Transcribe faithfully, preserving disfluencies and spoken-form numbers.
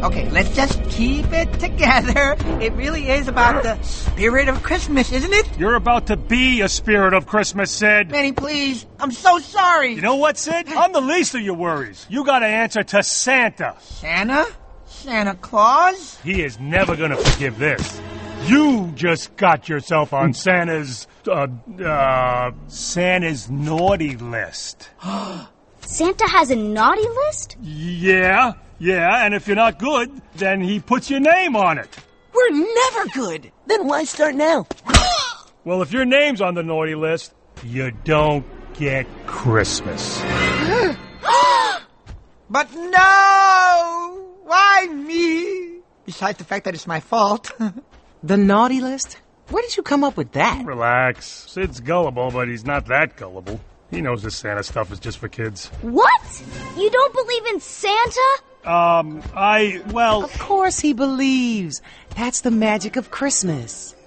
Okay, let's just keep it together. It really is about the spirit of Christmas, isn't it? You're about to be a spirit of Christmas, Sid. Manny, please. I'm so sorry. You know what, Sid? I'm the least of your worries. You gotta answer to Santa. Santa? Santa Claus? He is never gonna forgive this. You just got yourself on Santa's, uh, uh, Santa's naughty list. Santa has a naughty list? Yeah, yeah, and if you're not good, then he puts your name on it. We're never good. Then why start now? Well, if your name's on the naughty list, you don't get Christmas. But no! Why me? Besides the fact that it's my fault. The naughty list? Where did you come up with that? Relax. Sid's gullible, but he's not that gullible. He knows this Santa stuff is just for kids. What? You don't believe in Santa? Um, I, well... Of course he believes. That's the magic of Christmas.